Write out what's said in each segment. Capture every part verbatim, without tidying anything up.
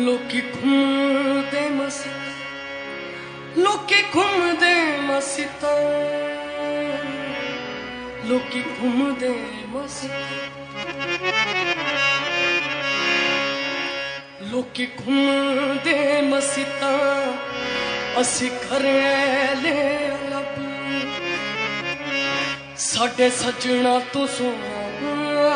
लोकी घूमदे मस्त लोकी घूमदे मस्त लोकी घूमदे मस्त लोकी घूमदे मस्त असी घरे ले लब साडे सजना तो सोना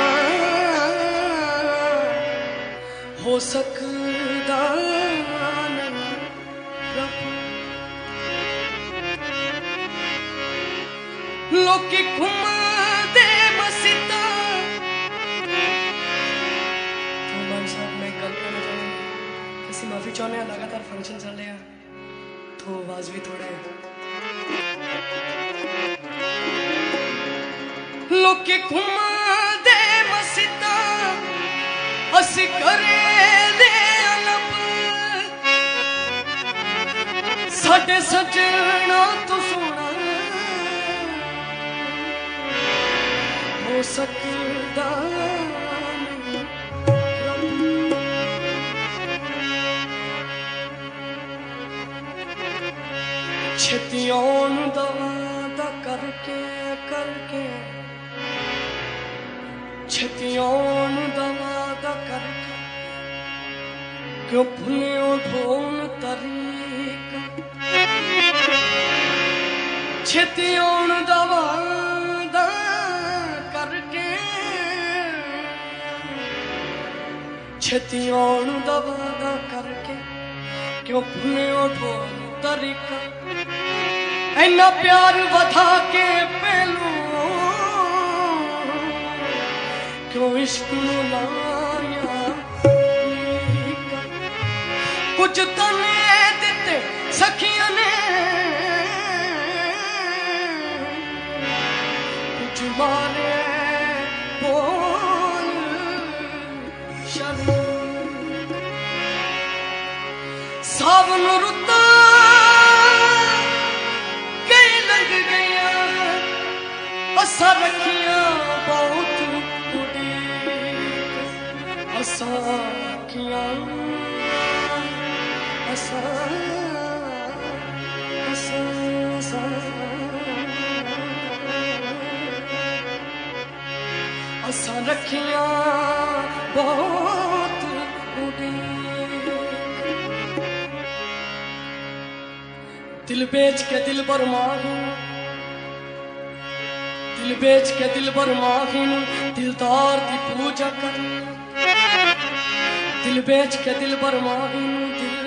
हो सकदा लोकी घूमदे मस्त। तो मान साहब मैं गल करना चाहूँगी किसी माफी चाहने लगातार फंक्शन चल रहे हैं तो आवाज भी थोड़ा लोकी घूमदे मस्त असी घरे ले लब साडे सजना तो सोना हो सकदा छेती आउण दा वादा करके करके छेती आउण दा वादा करके क्यों भुलियो ढोल तरीका छेती आउण दा वादा करके छेती आउण दा वादा करके क्यों भुलियो ढोल तरीका इन्ना प्यार वधा के पहलू क्यों इश्क लाया कुछ तने दिते सखियां ने कुछ मारे बोल शर्म सावन रुता कई लग गया असा रखिया बहुत असा किया असा असा असा असा रखिया बहुत दिल बेच के दिल बर माही दिल बेच के दिल बर माही दिलदार की पूजा करनी दिल बेच के दिल बर माही दिल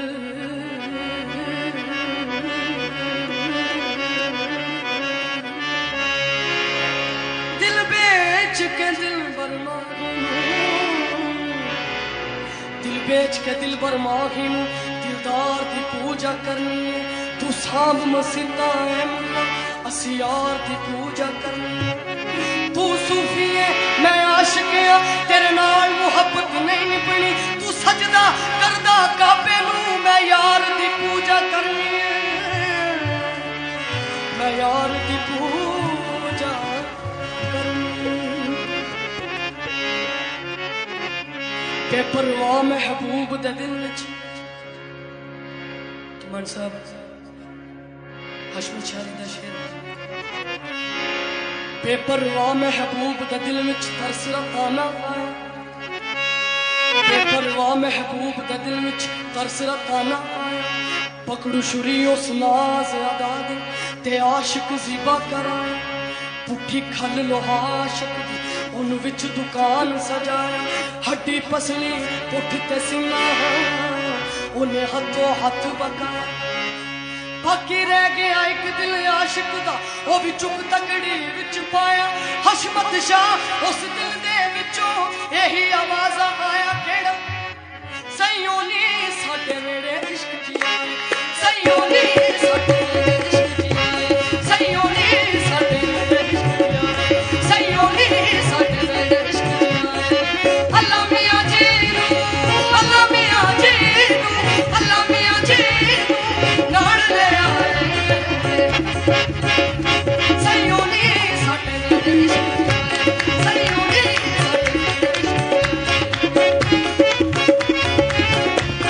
दिल बेच के दिल बर माही दिल बेच के दिल बर माही दिलदार की पूजा करनी तू सांभ मसीता है मुल्ला असी यार की पूजा करनी तू सूफी है मैं आशिक है तेरे नाल मुहब्बत नहीं निभनी तू सजदा करदा काबे नू मैं यार की पूजा करनी है मैं यार की पूजा करनी बेपरवाह महबूब दे दिल च तुमन साहब हशमी शारी दा शेर बेपरवाह महबूब दा दिल विच तरस रताना आया बेपरवाह महबूब दा दिल विच तरस रताना आया पकड़ू छुरी उस नाज अदा दे ते आशिक ज़िबा कराया पुठी खल लोहा आशिक दी उन विच दुकान सजाया हड्डी पसली पुठ ते सीना उन्हें हथों हथ बकाया बाकी रह गया एक दिल आशिक दा वो भी चुप तकड़ी विच पाया हशमत शाह उस दिल दे विचों यही आवाज आया केड़ा सईयों नी साडे मेरे इश्क दी सईयों नी साडे मेरे इश्क दी सईयों नी साडे मेरे इश्क दी सईयों नी साडे मेरे इश्क दी अल्लाह मियां जी अल्लाह मियां जी अल्लाह मियां जी नाल ले सईयों नी साडे मेरे इश्क सईयों नी साडे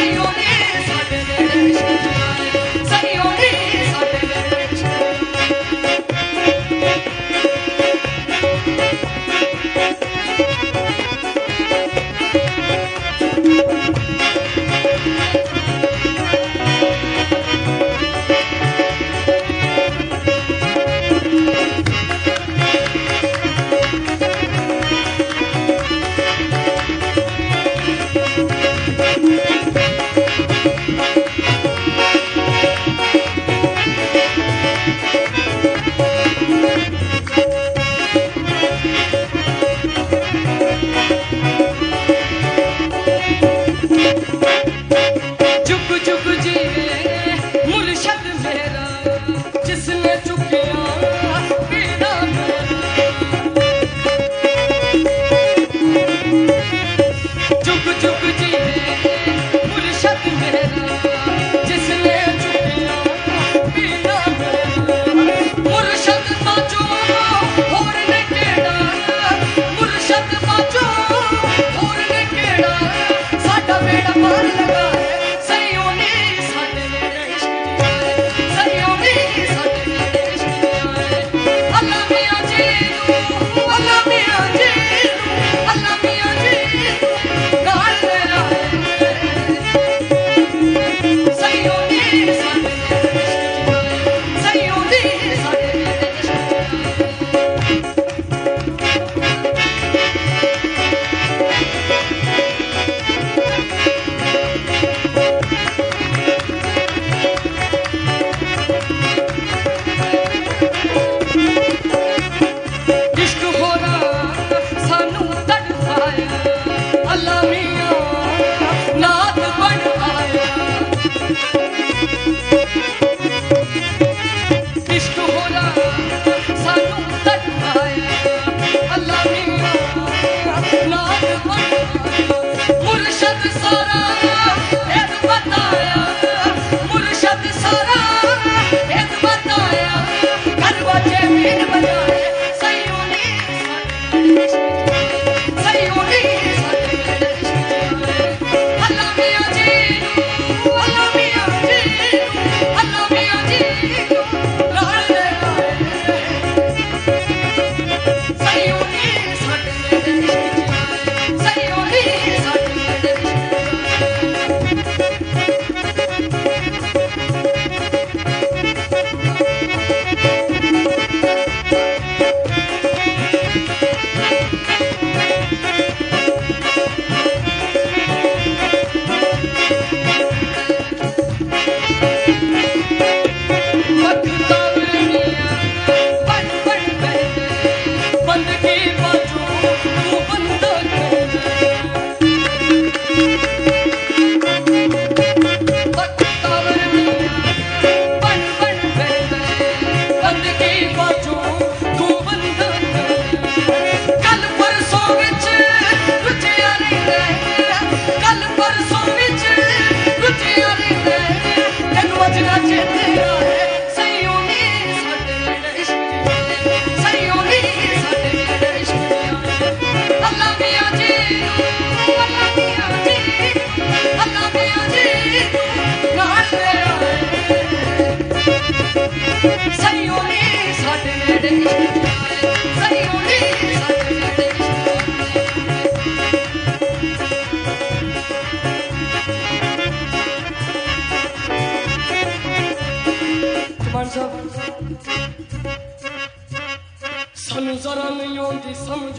सानू जरा नहीं आती समझ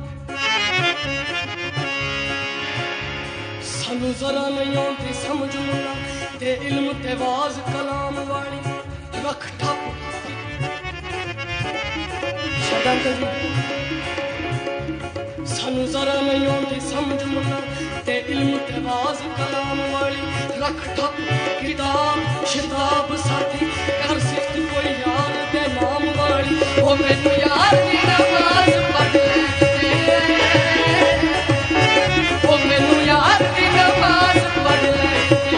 सानू जरा नहीं आती समझ मुला ते इल्म ते वाज कलाम वाली रख ठप सानू जरा नहीं आती समझ मुला ते इल्म ते वाज कलाम वाली रख ठप किताब शिताब साथी कर सिफ्त कोई यार दे नाम वाली ओ मैनू यार दी नमाज पढ़ ले ओ मैनू यार दी नमाज पढ़ ले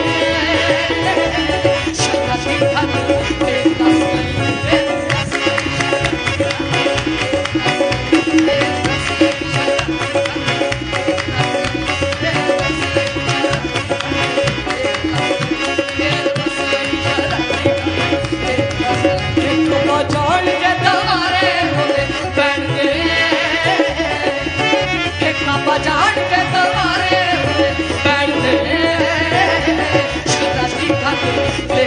शरा की हद ते दस ते दस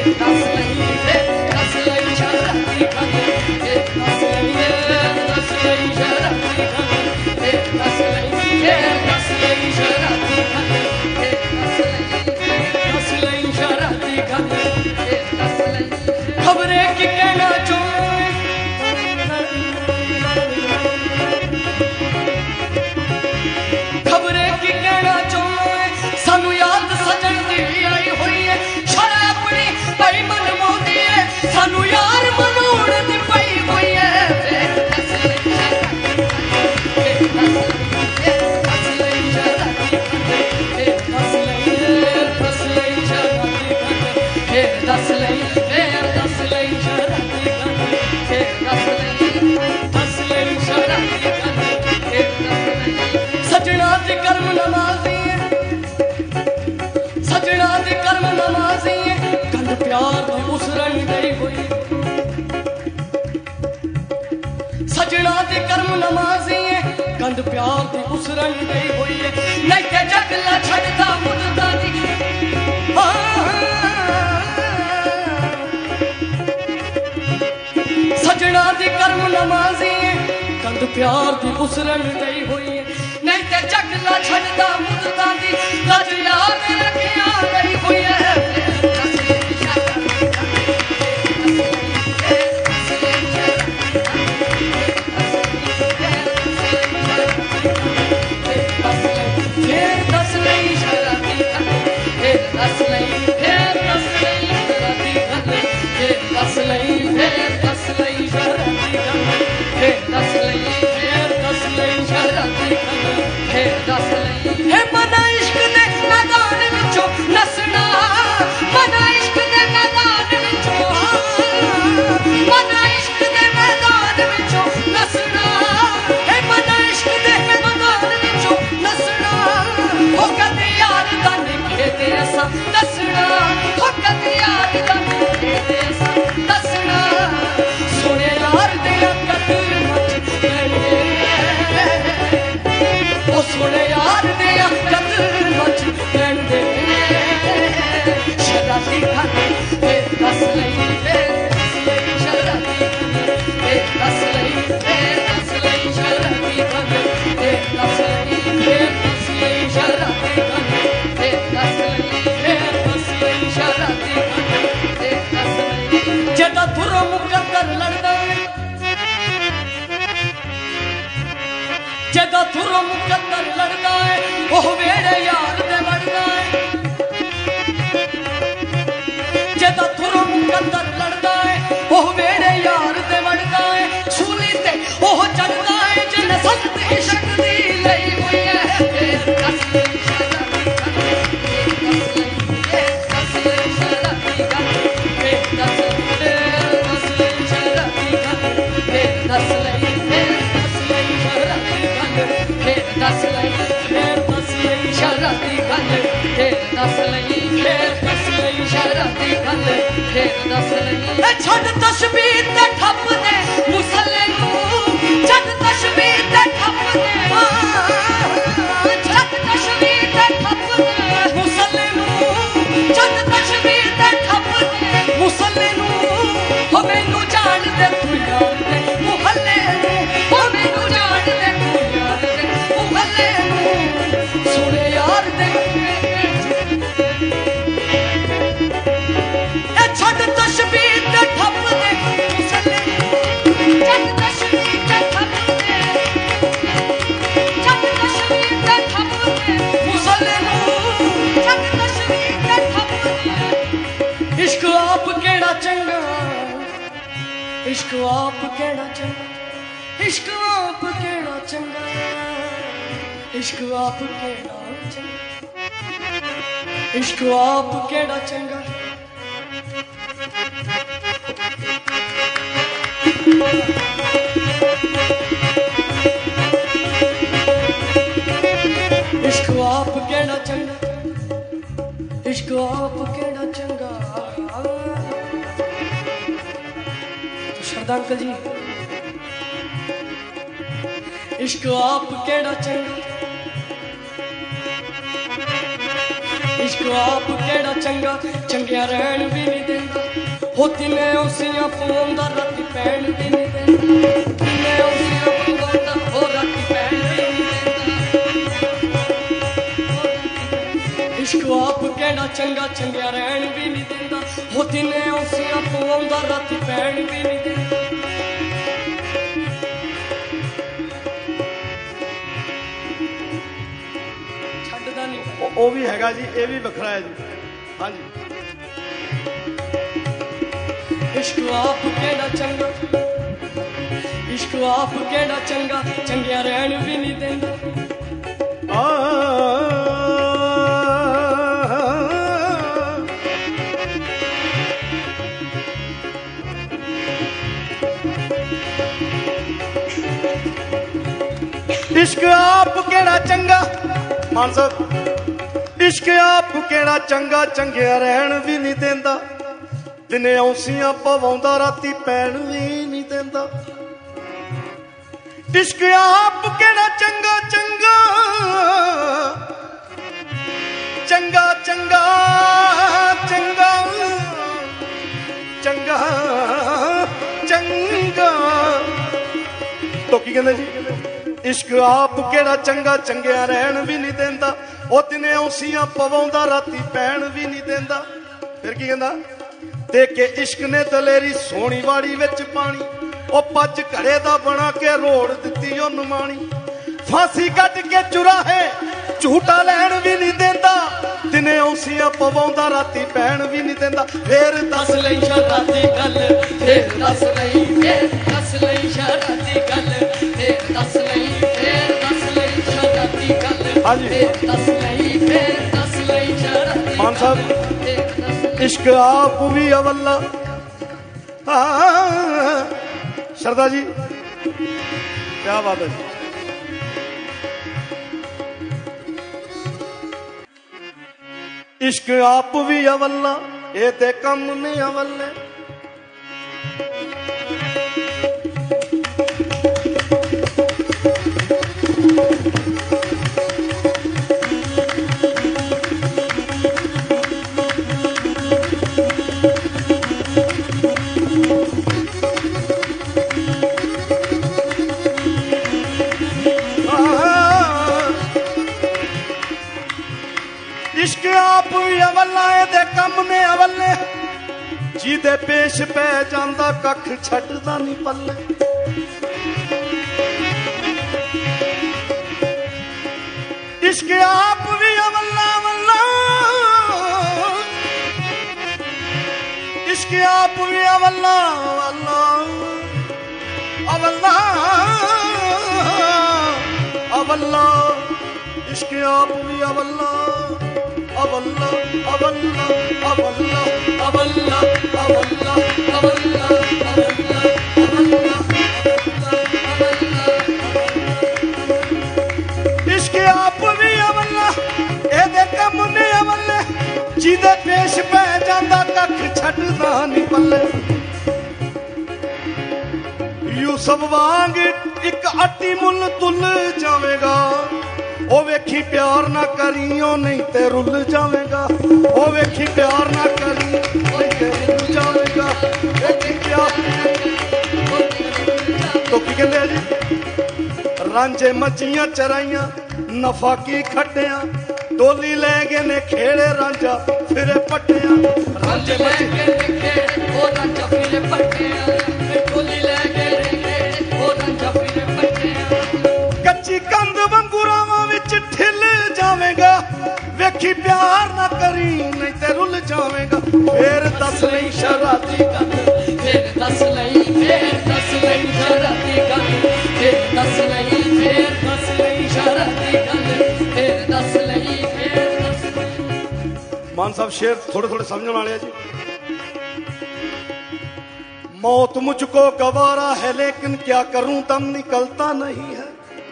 गंद प्यार दी उसरन गई हुई है नहीं ते जगला छड़दा मुद्दा दी सजना दी कर्म नमाजी है गंद प्यार दी उसरन गई हुई है नहीं ते जगला छड़दा मुद्दा दी लज याद रखिया गई हुई है जदा थुरो मुकद्दर लड़दा है ओह वेड़े यार दे वड़दा है जदा थुरो मुकद्दर लड़दा है ओह वेड़े यार दे वड़दा है सूली ते ओह चढ़दा है जिन संत इश्क दी लई हुई है छड़ तस्वीर ते ठप दे मुसल्ले छड़ तस्वीर ते ठप दे छड़ तस्वीर ते ठप दे मुसल्ले छड़ तस्वीर ते ठप दे मुसल्ले हो मैनू जान दे तू यार दे मुहल्ले हो मैनू जान दे तू यार दे मुहल्ले सुने यार दे छड़ तस्वीर ते ठप दे मुसल्ले छड़ तस्वीर ते ठप दे छड़ तस्वीर ते ठप दे मुसल्ले छड़ तस्वीर ते ठप दे इश्क आप केड़ा चंगा इश्क आप केड़ा चंगा इश्क आप केड़ा चंगा इश्क आप केड़ा चंगा इश्क आप केड़ा चंगा इश्क आप केड़ा चंगा इश्क आप केड़ा चंगा तो शारदा अंकल जी इश्क आप केड़ा चंगा इश्क आप केड़ा चंगा चंगिया रहन भी नहीं देंदा हो दिने उसियां पवांदा राती पैण भी नहीं देंदा दिने उसियां पवांदा हो राती पैण भी नहीं देंदा इश्क आप केड़ा चंगा चंगिया रहन भी नहीं देंदा हो दिने उसियां पवांदा राती पैण भी नहीं देंदा ਉਹ ਵੀ ਹੈਗਾ ਜੀ ਇਹ ਵੀ ਵੱਖਰਾ ਹੈ ਜੀ ਹਾਂਜੀ इश्क आप केड़ा चंगा इश्क आप केड़ा चंगा चंगिया रहन भी नहीं देंदा आ इश्क आप केड़ा चंगा मान साहब इश्क आप केड़ा चंगा चंगिया रहन भी नहीं देंदा दिने औंसियां पवांदा राती पैण भी नहीं देंदा इश्क आप केड़ा चंगा चंगा चंगा चंगा चंगा चंगा चंगा तो की कहंदे जी इश्क आप केड़ा चंगा चंगिया रहन भी नहीं देंदा ओ दिने औंसियां पवांदा राती पैण भी नहीं देंदा फिर की कहंदा ते के इश्क ने दलेरी सोनी वाड़ी विच पानी ओ पज घड़े दा बना के रोड़ दित्ती ओ नमाणी फांसी कट के चुराहे झूठा लैन भी नहीं देंदा दिने औंसियां पवांदा राती पैण भी नहीं देंदा फिर दस लई शराती गल फिर दस लई फिर दस लई शराती गल फिर दस लई फिर दस लई शराती गल फिर दस लई फिर दस लई शराती मान साहब इश्क आप भी अवल्ला शरदा जी क्या बात है इश्क आप भी अवल्ला ये ते कम नहीं अवल्ले इश्क आप भी अवल्ला दे कम ने अवल्ले जिदे पेश पै जांदा कख छड्डदा नहीं पल्ले इश्क आप भी अवल्ला अवल्ला इश्क आप भी अवल्ला अवल्ला अवल्ला अवल्ला इश्क आप भी अवल्ला अवल्ला अवल्ला अवल्ला अवल्ला अवल्ला अवल्ला अवल्ला इश्क आप भी अवल्ला एदे कम ने अवल्ले जिदे पेश पै जांदा कख छड्डदा नहीं पल्ले यूसुफ वांग इक अट्टी मुल तुल जावेगा ओ वेखी प्यार ना करियो नहीं ते रुल जावेगा ओ वेखी प्यार ना करी नहीं ते रुल जावेगा वेखी प्यार तो की कहंदे जी रांझे मच्छियां चराइयां नफा की खट्टियां डोली ले गए ने खेड़े रांझा फिरे पट्टियां रांझे मच्छियां ओ रांझा फिरे पट्टियां डोली ले गए ने खेड़े ओ रांझा फिरे पट्टियां कच्ची कंद वंगुरावां विच ठिल जावेगा वेखी प्यार ना करी नहीं ते रुल जावेगा फिर दस लई शराती गल फिर दस लई फिर दस लई शराती गल फिर दस लई फिर दस लई शराती गल फिर दस लई फिर दस मान साहब शेर थोड़े थोड़े समझने वाले जी मौत मुझको गवारा है लेकिन क्या करूं दम निकलता नहीं है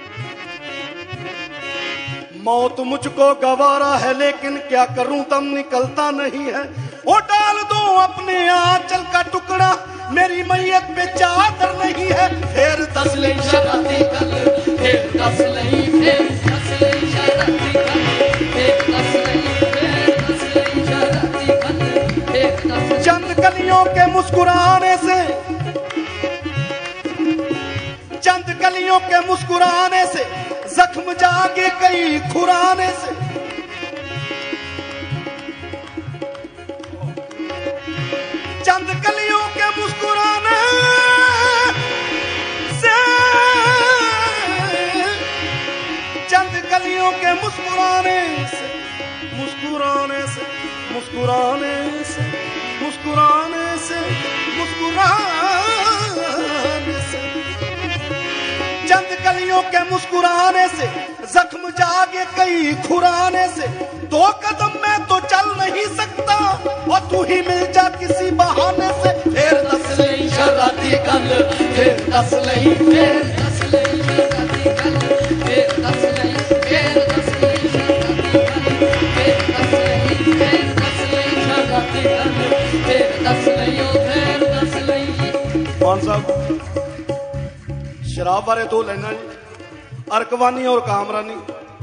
मौत मुझको गवारा है लेकिन क्या करूं दम निकलता नहीं है वो डाल दो अपने आंचल का टुकड़ा मेरी मैयत पे चादर नहीं है फिर दस लई शराती गल फिर दस लई फिर दस लई शराती गल फिर दस लई फिर कलियों के मुस्कुराने से, चंद कलियों के मुस्कुराने से जख्म जागे कई खुराने से। चंद कलियों के मुस्कुराने से, चंद कलियों के मुस्कुराने से, मुस्कुराने से, मुस्कुराने से, मुस्कुराने से, मुस्कुराने से, चंद कलियों के मुस्कुराने से जख्म जागे कई खुराने से। दो कदम मैं तो चल नहीं सकता और तू ही मिल जा किसी बहाने से। फिर दस लई शरारती गल, फिर दस लई, फिर दस लई शरारती गल, फिर दस लई, फिर दस लई शरारती गल, फिर दस लई, फिर दस लई शरारती गल, फिर दस लई, फिर दस लई। मान साहब शराब बारे दो लाइना जी, अरकवानी और कामरानी।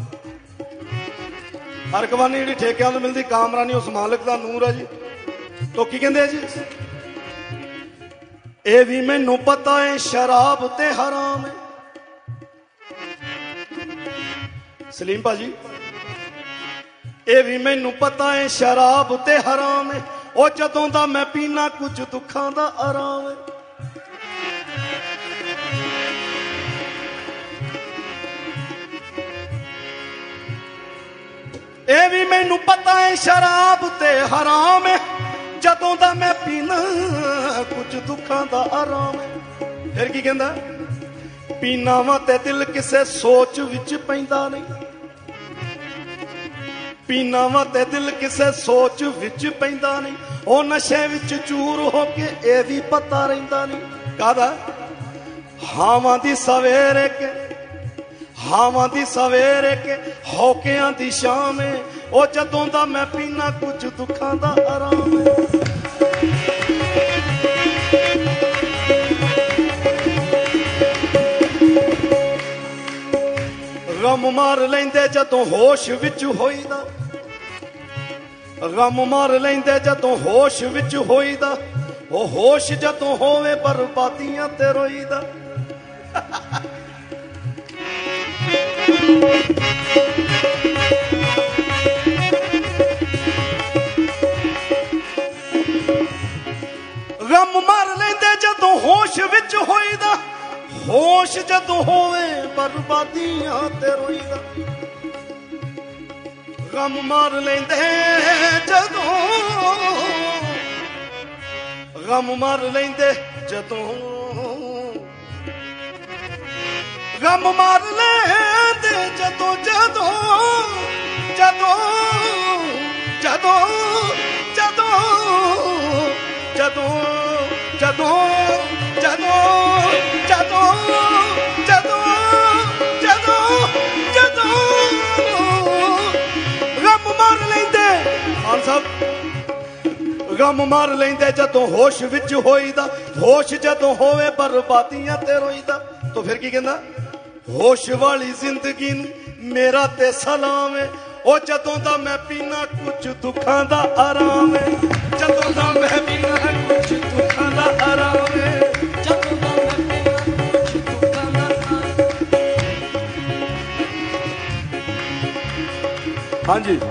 अरकवानी जी ठेकिਆਂ ਤੋਂ मिलती, कामरानी उस मालिक का नूर है जी। तो की कहते जी, ए भी मैनू पता है शराब ते हराम है। सलीम भाजी, ए भी मैनू पता है शराब ते हराम है, ओ जदों दा मैं पीना कुछ दुखां दा आराम है। ए भी मैनू पता है शराब ते हराम है, जदों दा मैं पीना कुछ दुखां दा आराम है। फिर की कहंदा, पीना वा ते दिल किसे सोच विच पैंदा नहीं, पीना वा ते दिल किसे सोच विच पैंदा नहीं, ओ नशे विच चूर हो के ए भी पता रहिंदा नहीं। कादा हावां दी सवेरे के, हावां दी सवेरे के हौकियां दी शाम है, ओ जदों दा मैं पीना कुछ दुखां दा आराम है। गम मार लैंदे जदों होश विच होईदा, गम मार लैंदे जदों होश विच होईदा, ओ होश जदों होवे बर्बादियां ते रोईदा। गम मार लेंदे जदों होश विच होईदा, होश जदों होवे बर्बादियां ते रोईदा। गम मार लेंदे जदों, गम मार लेंदे जदों, गम मार लेंदे जदों जदों जदों जदों जदों जदों जदों जदों जदों जदों जदों जदों गम मार लेंदे। मान साहब, गम मार लेंदे जदों होश विच होईदा, होश जदों होवे बर्बादियां ते रोईदा। तो फिर की कहंदा, होश वाली जिंदगी नूं मेरा ते सलाम है, ओ जदों दा मैं पीना कुछ दुखां दा आराम है, जदों दा मैं पीना कुछ दुखां दा आराम है, जदों दा मैं पीना कुछ दुखां दा आराम। हाँ जी,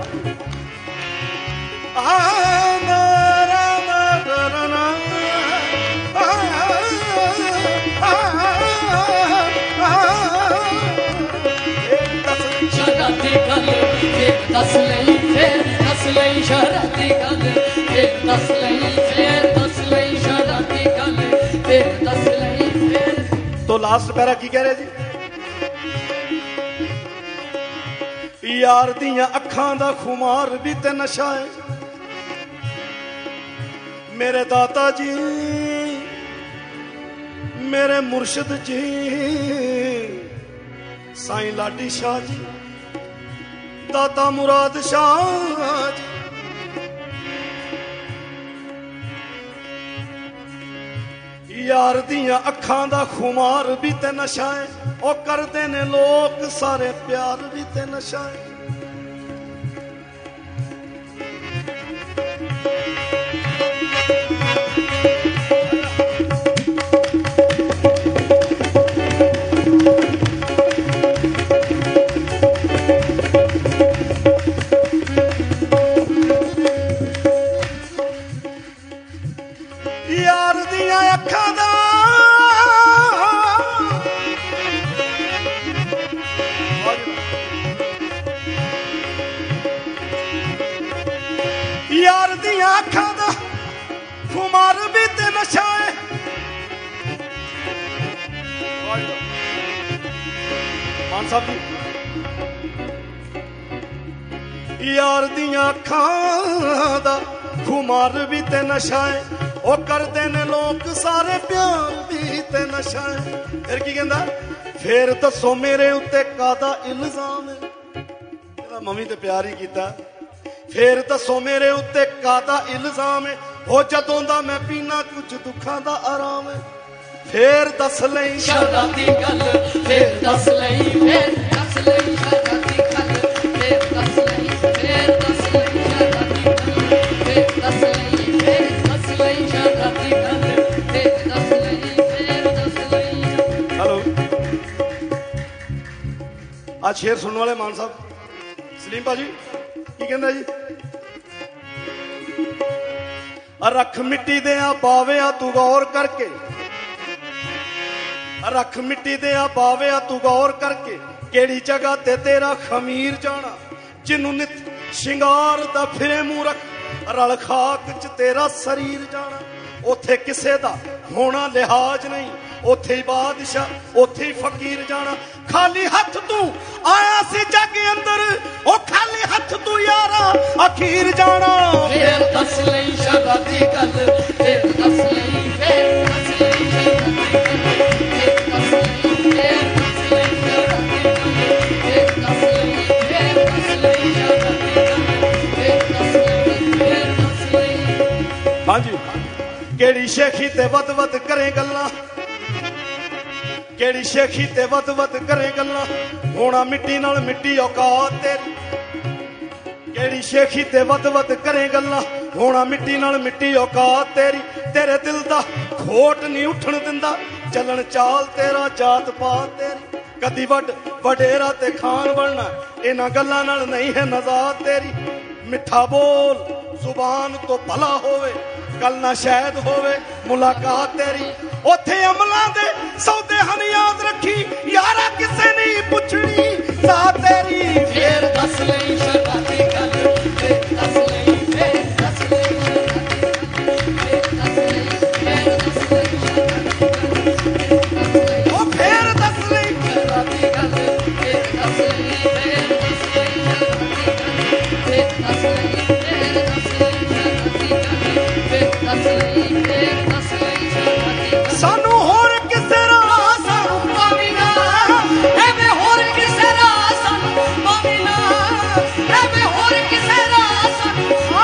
दस लई, फिर दस लई शरारती गल, फिर दस लई, फिर दस लई शरारती गल, फिर दस लई, फिर। तो लास्ट पैरा की कह रहे जी, यार दियां अखां दा खुमार भी ते नशा है, मेरे दाता जी, मेरे मुर्शद जी, साईं लाडी शाह जी, दाता मुराद शाह जी। यार दियां अखां दा खुमार भी ते नशा है, ओ करदे ने लोग सारे प्यार भी ते नशा है। यार दियां अखां दा खुमार भी ते नशा है मान साहब जी यार दियां अखां दा खुमार भी ते नशा है ओ करदे ने लोग सारे प्यार भी ते नशा है फिर की कहंदा फिर दसो मेरे उत्ते कादा इल्जाम है तेरा मम्मी ते प्यार ही कीता फिर दसो मेरे उत्ते कादा इल्जाम है हो जदों दा मैं पीना कुछ दुखां दा आराम है फिर दस लई शराबी गल फिर दस लई फिर दस लई शराबी गल फिर दस लई फिर दस लई शराबी गल फिर दस लई फिर दस लई शराबी गल फिर दस लई फिर दस लई। हेलो आज शेर सुनने वाले मान साहब सलीम भाजी की कहंदा जी रख मिट्टी दे बावे तू गौर करके रख मिट्टी दे बावे तू गौर करके केड़ी जगह ते तेरा खमीर जाना जिन्नू नित शिंगार दा फिरे मूंह रख रल खाक च तेरा शरीर जाना उथे किसे दा होना लिहाज नहीं उथे ही बादशाह उथे ही फकीर जाना खाली हथ तू आया सी जग अंदर ओ खाली हथ तू यारा अखीर जाना फिर दस लई शराबी गल फिर दस लई फिर दस लई हाँ जी केड़ी शेखी ते वद वद करे गल्ला केड़ी शेखी ते वद वद करे गल्ला होना मिट्टी नाल मिट्टी औकात तेरी केड़ी शेखी ते वद वद करे गल्ला होना मिट्टी नाल मिट्टी औकात तेरी तेरे दिल दा खोट नहीं उठन दिंदा चलन चाल तेरा जात पात तेरी कदी वड वडेरा ते खान बनना इन्हां गल्लां नाल नहीं है नजात तेरी मिठा बोल जुबान तो भला होवे कल ना शायद होवे मुलाकात तेरी ओथे अमलां दे सौदे हन याद रखी यारा किसे नहीं पुछनी सा तेरी फिर दस लई शराबी गल फिर दस लई फिर दस लई ओ फिर दस लई शराबी गल फिर दस लई फिर दस लई फिर दस लई सानू होर किसे राह सानू पाविना एवे होर किसे राह सानू पाविना एवे होर किसे राह सानू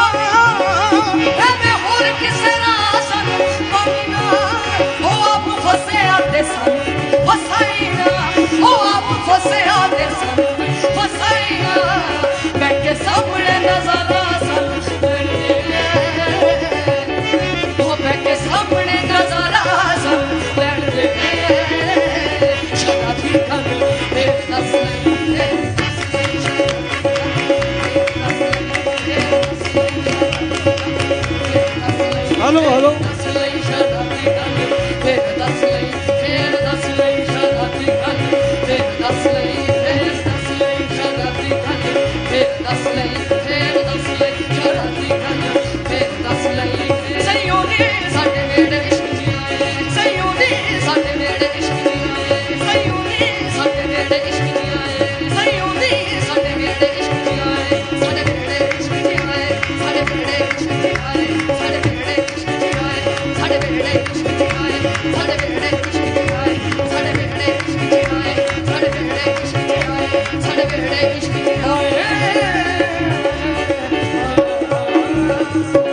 एवे होर किसे राह सानू पाविना ओ आप फसे आते सानू फसाईना ओ आप फसे आते सानू फसाईना बैठे सामने नजारा सानू बैठे सामने नजारा हेलो हेलो Hey!